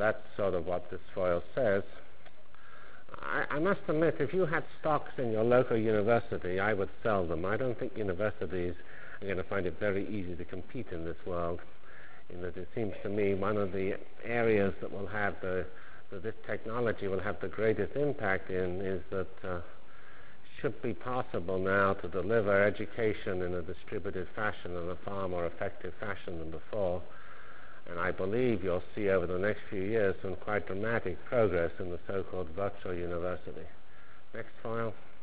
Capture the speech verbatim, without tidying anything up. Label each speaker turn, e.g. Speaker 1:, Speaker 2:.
Speaker 1: that's sort of what this foil says. I, I must admit, if you had stocks in your local university, I would sell them. I don't think universities are going to find it very easy to compete in this world. In that it seems to me one of the areas that will have the that this technology will have the greatest impact in is that uh, should be possible now to deliver education in a distributed fashion, in a far more effective fashion than before. And I believe you'll see over the next few years some quite dramatic progress in the so-called virtual university. Next file.